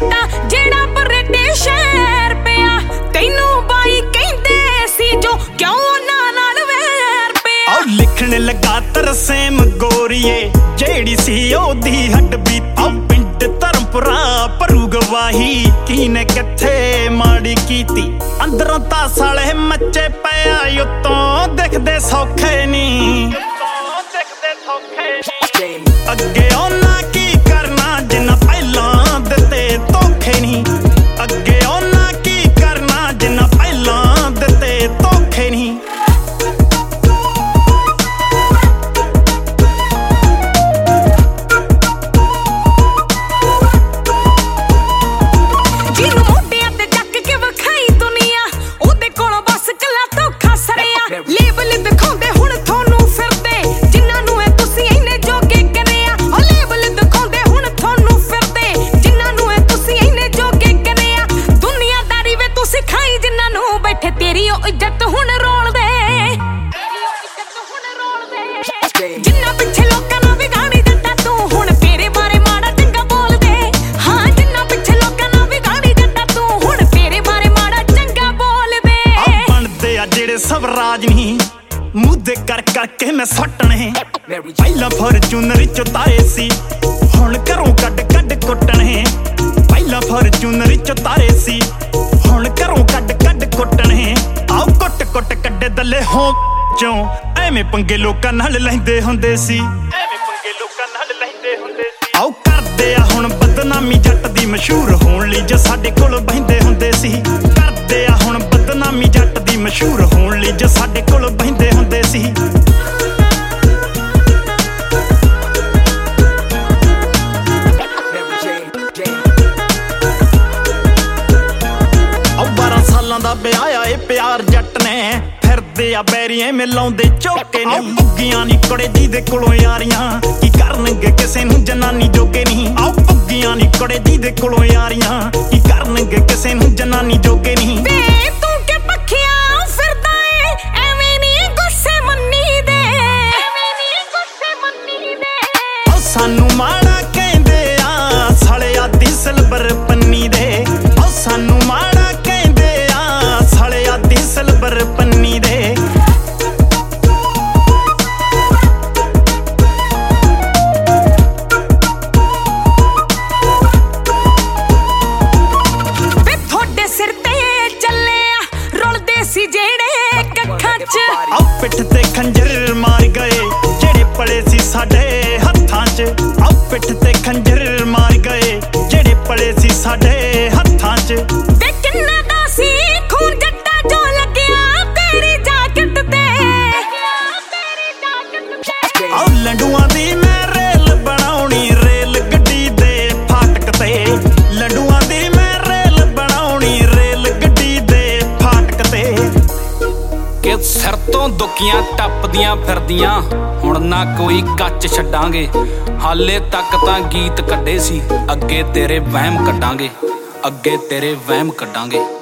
ਜੱਟਾ ਜਿਹੜਾ ਬਰੇਟੇ ਸ਼ਹਿਰ ਪਿਆ ਤੈਨੂੰ ਬਾਈ ਕਹਿੰਦੇ ਸੀ ਜੋ ਕਿਉਂ ਉਹਨਾਂ ਨਾਲ ਵੈਰ ਪਿਆ। ਆਹ ਲਿਖਣ ਲੱਗਾ ਤਰਸੇਮ ਗੋਰੀਏ ਜਿਹੜੀ ਸੀ ਉਹਦੀ ਹੱਡ ਬੀਤੀ ਪਿੰਡ ਧਰਮਪੁਰਾ ਭਰੂ ਗਵਾਹੀ ਕਿਨੇ ਕਿੱਥੇ ਮਾੜੀ ਕੀਤੀ ਅੰਦਰੋਂ ਤਾਂ ਸਾਲੇ ਮੱਚੇ ਪਿਆ ਉੱਤੋਂ ਦਿਖਦੇ ਸੌਖੇ ਨੀ ਅੱਗੇ ਉਹਨਾਂ ਕੀ ਕਰਨਾ ਜਿੰਨਾ ਪਹਿਲਾਂ ਦਿੱਤੇ ਧੋਖੇ ਨੀ ਅੱਗੇ ਉਹਨਾਂ ਕੀ ਕਰਨਾ ਜਿੰਨਾ ਪਹਿਲਾਂ ਦਿੱਤੇ ਧੋਖੇ ਨੀ। ਲੇਬਲ ਦਿਖਾਉਂਦੇ ਹੁਣ ਤੁਹਾਨੂੰ ਫਿਰਦੇ ਜਿਨ੍ਹਾਂ ਨੂੰ ਇਹ ਤੁਸੀਂ ਇੰਨੇ ਜੋਗੇ ਕਰਿਆ ਲੇਬਲ ਦਿਖਾਉਂਦੇ ਹੁਣ ਤੁਹਾਨੂੰ ਫਿਰਦੇ ਜਿਨ੍ਹਾਂ ਨੂੰ ਇਹ ਤੁਸੀਂ ਇੰਨੇ ਜੋਗੇ ਕਰਿਆ ਦੁਨੀਆਦਾਰੀ ਵੇ ਤੁਸੀਂ ਖਾਈ ਜਿਨ੍ਹਾਂ ਨੂੰ ਬੈਠੇ ਤੇਰੀ ਉਹ ਇੱਜ਼ਤ ਹੁਣ ਰੋਲਦੇ ਜਿਨ੍ਹਾਂ ਪਿੱਛੇ ਲੋਕਾਂ ਨੂੰ ਵਿਗਾੜੀ ਦਿੱਤਾ ਤੂੰ ਹੁਣ ਤੇਰੇ ਬਾਰੇ ਮਾੜਾ ਚੰਗਾ ਬੋਲਦੇ ਹਾਂ ਜਿਨ੍ਹਾਂ ਪਿੱਛੇ ਲੋਕਾਂ ਨੂੰ ਵਿਗਾੜੀ ਦਿੱਤਾ ਤੂੰ ਹੁਣ ਤੇਰੇ ਬਾਰੇ ਮਾੜਾ ਚੰਗਾ ਬੋਲਦੇ ਬਣਦੇ ਆ ਜਿਹੜੇ ਸਭ ਰਾਜ ਨਹੀਂ ਮੁੱਦੇ ਕਰ ਕਰਕੇ ਮੈਂ ਸੱਟਣੇ ਪਹਿਲਾਂ ਫੋਰਚੂਨਰ ਚੋਂ ਤਾਰੇ ਸੀ ਹੁਣ ਘਰੋਂ ਕੱਢ ਕੱਢ ਕੁੱਟਣੇ ਪਹਿਲਾਂ ਫੋਰਚੂਨਰ ਚੋਂ ਤਾਰੇ ਸੀ ਹੁਣ ਘਰੋਂ ਕੱਢ ਕੱਢ ਕੁੱਟਣੇ ਆਓ ਕੁੱਟ ਕੁੱਟ ਕੱਢੇ ਦੱਲੇ ਹੋ ਚੋਂ ਐਵੇਂ ਪੰਗੇ ਲੋਕਾਂ ਨਾਲ ਲੈਂਦੇ ਹੁੰਦੇ ਸੀ ਆਓ ਕਰਦੇ ਆ ਹੁਣ ਬਦਨਾਮੀ ਜੱਟ ਦੀ ਮਸ਼ਹੂਰ ਹੋਣ ਲਈ ਜੋ ਸਾਡੇ ਕੋਲ ਬਹਿੰਦੇ ਹੁੰਦੇ ਸੀ ਕਰਦੇ ਆ ਹੁਣ ਬਦਨਾਮੀ ਜੱਟ ਦੀ ਮਸ਼ਹੂਰ ਹੋਣ ਲਈ ਜੋ ਸਾਡੇ ਕੋਲ ਬਹਿੰਦੇ ਹੁੰਦੇ ਸੀ। ਆਹ 12 ਸਾਲਾਂ ਦਾ ਵਿਆਹ ਆ ਇਹ ਪਿਆਰ ਜੱਟ ਨੇ ਫਿਰਦੇ ਆ ਬੈਰੀਏ ਮਿਲਾਉਂਦੇ ਝੋਕੇ ਨੇ ਪੁੱਗੀਆਂ ਨੀ ਕੁੜੇ ਜਿਹਦੇ ਕੋਲੋਂ ਯਾਰੀਆਂ ਕੀ ਕਰਨਗੇ ਕਿਸੇ ਨੂੰ ਜਨਾਨੀ ਜੋਗੇ ਨਹੀਂ ਆਹ ਪੁੱਗੀਆਂ ਨੀ ਕੁੜੇ ਜਿਹਦੇ ਕੋਲੋਂ ਯਾਰੀਆਂ ਕੀ ਕਰਨਗੇ ਕਿਸੇ ਨੂੰ ਜਨਾਨੀ ਜੋਗੇ ਨਹੀਂ। ਸਾਨੂੰ ਮਾੜਾ ਕਹਿੰਦੇ ਆ ਸਾਲਿਆ ਦੀ ਸਿਲਵਰ ਪੰਨੀ ਦੇ ਸਾਨੂੰ ਮਾੜਾ ਕਹਿੰਦੇ ਆ ਸਾਲਿਆ ਦੀ ਸਿਲਵਰ ਪੰਨੀ ਦੇ। ਵੇ ਤੁਹਾਡੇ ਸਿਰ ਤੇ ਚੱਲੇ ਆ ਰੁਲਦੇ ਸੀ ਜਿਹੜੇ ਕੱਖਾਂ 'ਚ ਆ ਪਿੱਠ ਤੇ ਖੰਜਰ ਮਾਰ ਗਏ ਜਿਹੜੇ ਪਲੇ ਸੀ ਸਾਡੇ ਹੱਥਾਂ 'ਚ ਆ ਪਿੱਠ ਤੇ ਖੰਜਰ ਮਾਰ ਗਏ ਜਿਹੜੇ ਪਲੇ ਸੀ ਸਾਡੇ ਹੱਥਾਂ 'ਚ ਵੇ ਕਿੰਨਾ ਦਾ ਸੀ ਖੂਨ ਜੱਟਾ ਜੋ ਲੱਗਿਆ ਤੇਰੀ ਜਾਕਟ ਤੇ ਆ ਲੰਡੂਆਂ ਦੀ ਮੈਂ ਰੇਲ ਬਣਾਉਣੀ ਰੇਲ ਗੱਡੀ ਦੇ ਫਾਟਕ ਤੇ ਲੰਡੂਆਂ ਦੀ ਮੈਂ ਰੇਲ ਬਣਾਉਣੀ ਰੇਲ ਗੱਡੀ ਦੇ ਫਾਟਕ ਤੇ ਕਿ ਸਿਰ ਤੋਂ ਦੁੱਕੀਆਂ ਟੱਪਦੀਆਂ ਫਿਰਦੀਆਂ ਹੁਣ ਨਾ ਕੋਈ ਕੱਚ ਛੱਡਾਂਗੇ ਹਾਲੇ ਤੱਕ ਤਾਂ ਗੀਤ ਕੱਢੇ ਸੀ ਅੱਗੇ ਤੇਰੇ ਵਹਿਮ ਕੱਢਾਂਗੇ ਅੱਗੇ ਤੇਰੇ ਵਹਿਮ ਕੱਢਾਂਗੇ।